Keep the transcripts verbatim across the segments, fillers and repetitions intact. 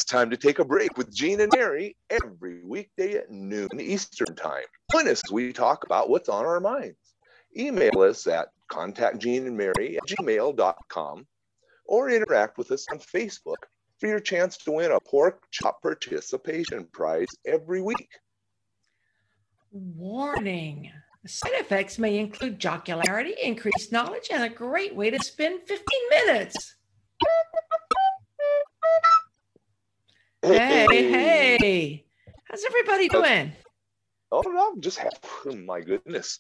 It's time to take a break with Gene and Mary every weekday at noon Eastern Time. Join us as we talk about what's on our minds. Email us at contact gene and mary at gmail dot com or interact with us on Facebook for your chance to win a pork chop participation prize every week. Warning. Side effects may include jocularity, increased knowledge, and a great way to spend fifteen minutes. Hey, hey, hey. How's everybody doing? Oh, no, I'm just happy. Oh, my goodness.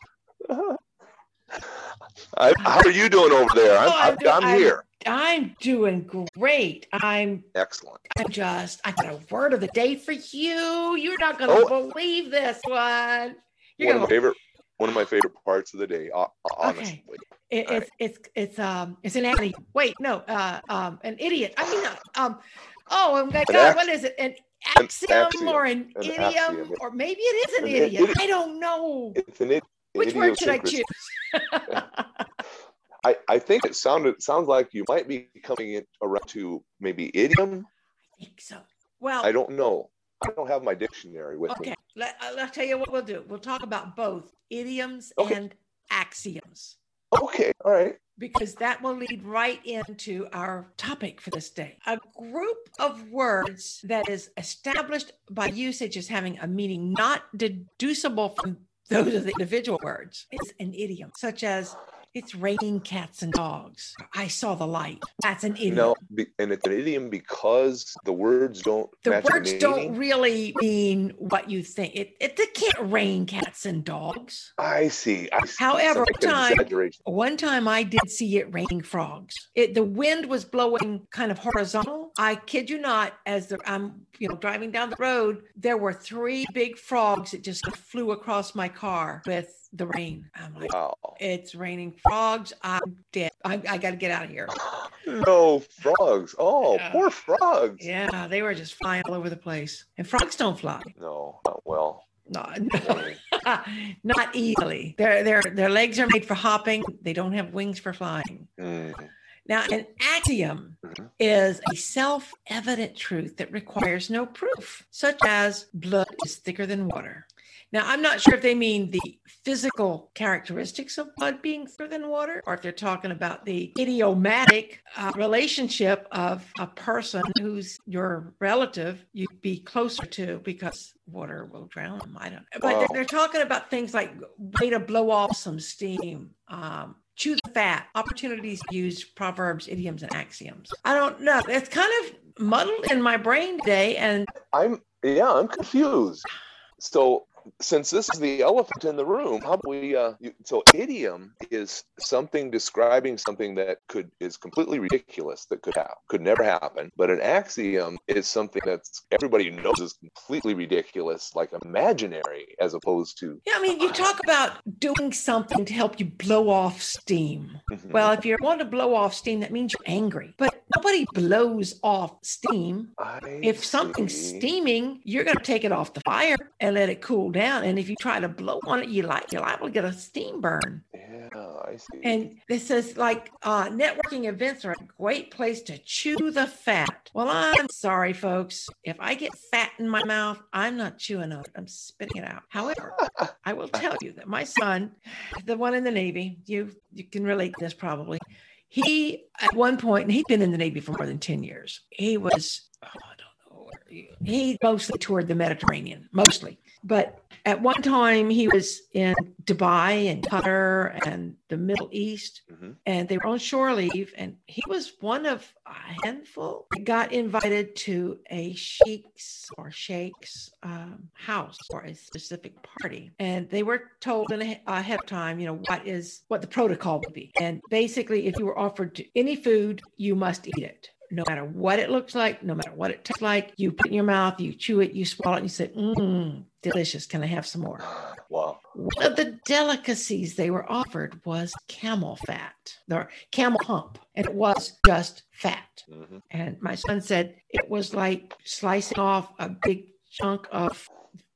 I, how are you doing over there? I'm, oh, I'm, I'm, I'm here. I'm doing great. I'm excellent. I'm just, I got a word of the day for you. You're not going to oh. believe this one. You're one, of my favorite, one of my favorite parts of the day, honestly. Okay. It, it's, right. it's, it's, um, it's an idiot. Wait, no, uh, um, an idiot. I mean, uh, um, oh my God, ax- what is it? An axiom, an axiom or an, an idiom, axiom. Or maybe it is an, an idiot. It, I don't know. It's an, an Which word should I choose? I, I think it sounded sounds like you might be coming in around to maybe idiom. I think so. Well, I don't know. I don't have my dictionary with okay. me. Okay, Let, I'll tell you what we'll do. We'll talk about both idioms okay. and axioms. Okay, all right. Because that will lead right into our topic for this day. A group of words that is established by usage as having a meaning not deducible from those are the individual words. It's an idiom, such as it's raining cats and dogs. I saw the light. That's an idiom. No, and it's an idiom because the words don't the match words the don't really mean what you think. It, it it can't rain cats and dogs. I see. I see. However, one time, one time I did see it raining frogs. It the wind was blowing kind of horizontal. I kid you not, as the, I'm you know driving down the road, there were three big frogs that just flew across my car with the rain. I'm like, wow. It's raining frogs. I'm dead. I, I got to get out of here. No frogs. Oh, yeah. Poor frogs. Yeah, they were just flying all over the place. And frogs don't fly. No, not well. No, no. Not easily. Their their their legs are made for hopping. They don't have wings for flying. Mm. Now, an axiom mm-hmm. is a self-evident truth that requires no proof, such as blood is thicker than water. Now, I'm not sure if they mean the physical characteristics of blood being thicker than water, or if they're talking about the idiomatic uh, relationship of a person who's your relative you'd be closer to because water will drown them. I don't know. But wow. they're, they're talking about things like way to blow off some steam, um, chew the fat, opportunities to use proverbs, idioms, and axioms. I don't know. It's kind of muddled in my brain today. And I'm, yeah, I'm confused. So, since this is the elephant in the room, how about we, uh, you, so idiom is something describing something that could, is completely ridiculous, that could have, could never happen. But an axiom is something that's everybody knows is completely ridiculous, like imaginary, as opposed to. Yeah, I mean, you talk about doing something to help you blow off steam. Mm-hmm. Well, if you want to blow off steam, that means you're angry. But nobody blows off steam. I if see. Something's steaming, you're going to take it off the fire and let it cool down. And if you try to blow on it, you like you're liable to get a steam burn. Yeah, I see. And this is like uh, networking events are a great place to chew the fat. Well, I'm sorry, folks. If I get fat in my mouth, I'm not chewing on it. I'm spitting it out. However, I will tell you that my son, the one in the Navy, you you can relate to this probably. He, at one point, and he'd been in the Navy for more than ten years. He was, oh, I don't know, he mostly toured the Mediterranean, mostly. But at one time, he was in Dubai and Qatar and the Middle East, mm-hmm. and they were on shore leave. And he was one of a handful that got invited to a sheikh's or sheikh's um, house for a specific party. And they were told in a, ahead of time, you know, what is what the protocol would be. And basically, if you were offered any food, you must eat it. No matter what it looks like, no matter what it tastes like, you put it in your mouth, you chew it, you swallow it, and you say, mmm, delicious. Can I have some more? Wow. One of the delicacies they were offered was camel fat, or camel hump, and it was just fat. Mm-hmm. And my son said it was like slicing off a big chunk of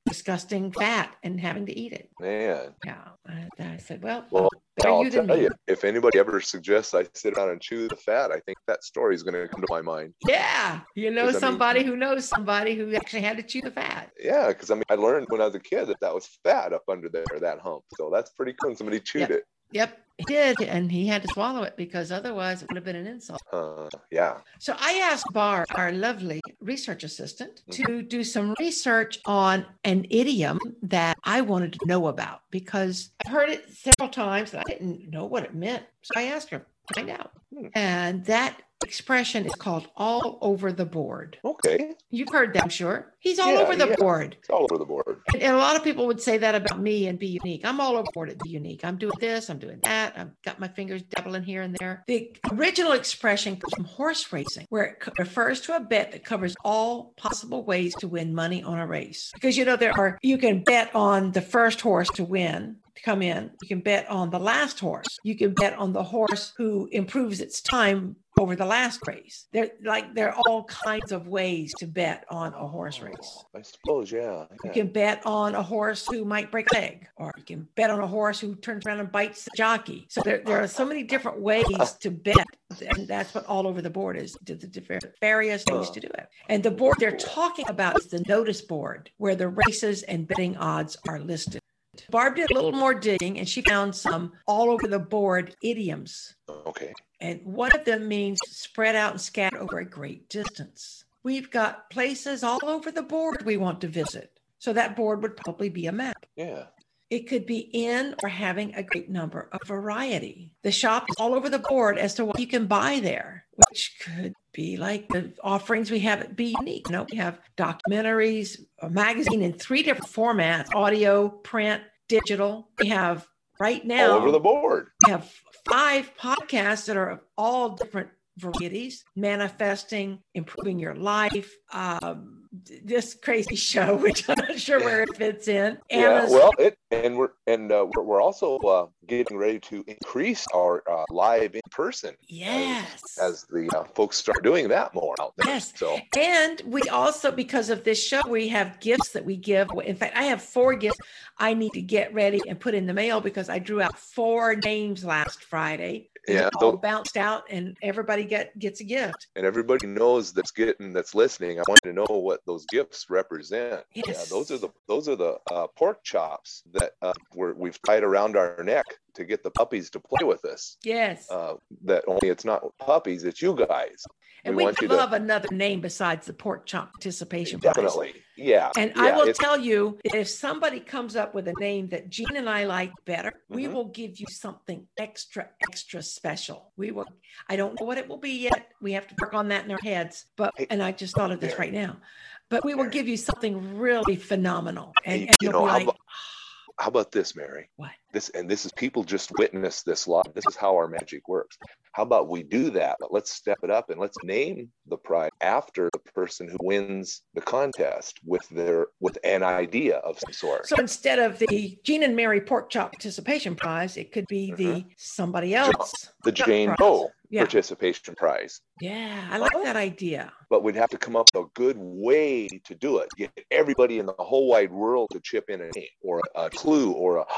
disgusting fat and having to eat it. Man. Yeah. I, I said, well, Well, better I'll you than tell me. you, if anybody ever suggests I sit down and chew the fat, I think that story is going to come to my mind. Yeah. You know 'Cause, I mean- somebody who knows somebody who actually had to chew the fat. Yeah, because I mean, I learned when I was a kid that that was fat up under there, that hump. So that's pretty cool. Somebody chewed Yep. it. Yep, he did. And he had to swallow it because otherwise it would have been an insult. Uh, yeah. So I asked Barb, our lovely research assistant, to do some research on an idiom that I wanted to know about because I've heard it several times and I didn't know what it meant. So I asked her to find out. Hmm. And that expression is called all over the board. Okay. You've heard that, I'm sure. He's all Yeah, over the yeah. board. It's all over the board. And, and a lot of people would say that about me and be unique. I'm all over the board at be unique. I'm doing this, I'm doing that. I've got my fingers dabbling here and there. The original expression comes from horse racing, where it co- refers to a bet that covers all possible ways to win money on a race. Because, you know, there are, you can bet on the first horse to win, to come in. You can bet on the last horse. You can bet on the horse who improves its time over the last race. There, like, there are all kinds of ways to bet on a horse race. I suppose, yeah. You yeah. can bet on a horse who might break a leg, or you can bet on a horse who turns around and bites the jockey. So there, there are so many different ways to bet, and that's what all over the board is, the different various ways to do it. And the board they're talking about is the notice board, where the races and betting odds are listed. Barb did a little more digging, and she found some all over the board idioms. Okay. And one of them means spread out and scattered over a great distance. We've got places all over the board we want to visit. So that board would probably be a map. Yeah. It could be in or having a great number of variety. The shop is all over the board as to what you can buy there, which could be like the offerings we have at Be Unique. You know, we have documentaries, a magazine in three different formats, audio, print, digital. We have right now, All over the board. we have five podcasts that are of all different varieties, manifesting, improving your life, um, this crazy show, which I'm not sure where it fits in. Yeah, Amazon- well, it and we're and uh, we're, we're also uh, getting ready to increase our uh, live in person. Yes. As, as the uh, folks start doing that more out there. Yes. So And we also, because of this show, we have gifts that we give. In fact, I have four gifts I need to get ready and put in the mail because I drew out four names last Friday. And Yeah, they all those- bounced out, and everybody get gets a gift. and everybody knows that's getting that's listening. I want you to know what those gifts represent. Yes. Yeah, those are the those are the uh, pork chops that uh, we're, we've tied around our neck to get the puppies to play with us. Yes. Uh, that only it's not puppies, it's you guys. and we we want would you to- love another name besides the pork chop participation prize. Definitely, yeah. And yeah, I will it's- tell you, if somebody comes up with a name that Jean and I like better, we Mhm. will give you something extra, extra special. We will, I don't know what it will be yet. We have to work on that in our heads. But, Hey, and I just thought of this Mary. right now, but we will Mary. give you something really phenomenal. And, Hey, and you you'll know, be how like, about- How about this, Mary? What? This and this is people just witnessed this live. This is how our magic works. How about we do that? But let's step it up and let's name the prize after the person who wins the contest with their with an idea of some sort. so instead of the Jean and Mary pork chop participation prize, it could be the somebody else. the Chuck Jane prize. Doe Yeah. participation prize. Yeah, I like that idea. But we'd have to come up with a good way to do it. Get everybody in the whole wide world to chip in a name or a clue or a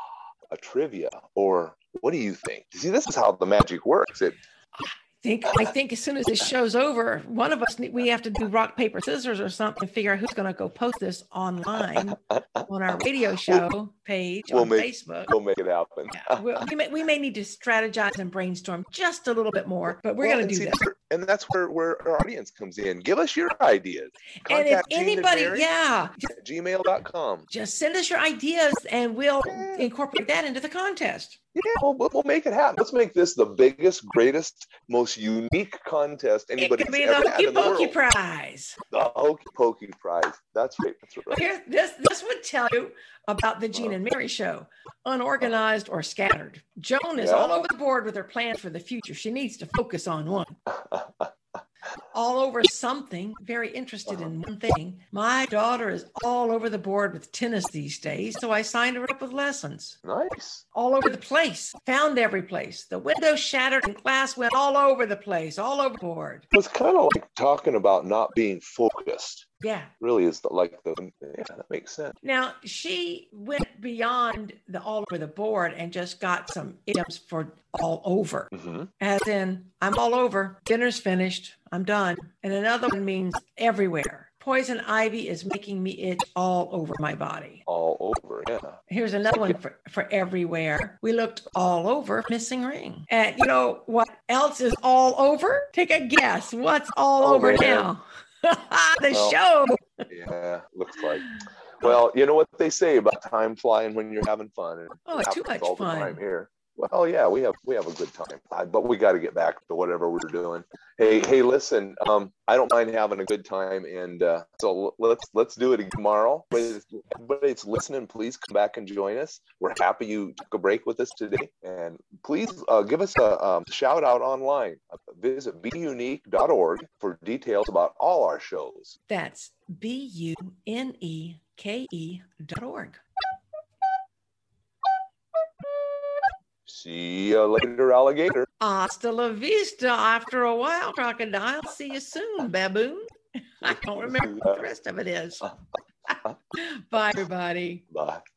a trivia or what do you think? See, this is how the magic works. It think I think as soon as this show's over, one of us need, we have to do rock paper scissors or something. Figure out who's going to go post this online on our radio show page we'll on make- Facebook. we'll make it happen. Yeah, we'll- we may we may need to strategize and brainstorm just a little bit more, but we're Well, going and to do see, that. And that's where, where our audience comes in. Give us your ideas. And if Contact Jean and anybody, Mary yeah, at gmail dot com. just send us your ideas and we'll incorporate that into the contest. Yeah, we'll, we'll we'll make it happen. Let's make this the biggest, greatest, most unique contest It anybody's could be ever the had Hokey in the Pokey world. prize. The Hokey Pokey prize. That's right. That's Well, right. here, this this would tell you about the Jean and Mary show, unorganized or scattered. Joan is Yeah. all over the board with her plans for the future. She needs to focus on one. All over something, very interested in one thing. My daughter is all over the board with tennis these days, so I signed her up with lessons. Nice. All over the place, found every place. The window shattered and glass went all over the place, all over the board. It's kind of like talking about not being focused. Yeah. Really is the, like the, yeah, that makes sense. Now, she went beyond the all over the board and just got some idioms for all over. Mm-hmm. As in, I'm all over, dinner's finished, I'm done. And another one means everywhere. Poison ivy is making me itch all over my body. All over, yeah. Here's another one for, for everywhere. We looked all over, missing ring. And you know what else is all over? Take a guess. What's all Oh, over man. now? The Well, show. Yeah, looks like. Well, you know what they say about time flying when you're having fun. And Oh, it it's too happens much all the fun. time here. Well, yeah, we have we have a good time, Uh, but we got to get back to whatever we're doing. Hey, hey, listen, um, I don't mind having a good time, and uh, so l- let's let's do it again tomorrow. Everybody everybody's listening, please come back and join us. We're happy you took a break with us today, and please uh, give us a um, shout out online. Visit be unique dot org for details about all our shows. That's B U N E K E dot org. See you later, alligator. Hasta la vista after a while, crocodile. See you soon, baboon. I don't remember what the rest of it is. Bye, everybody. Bye.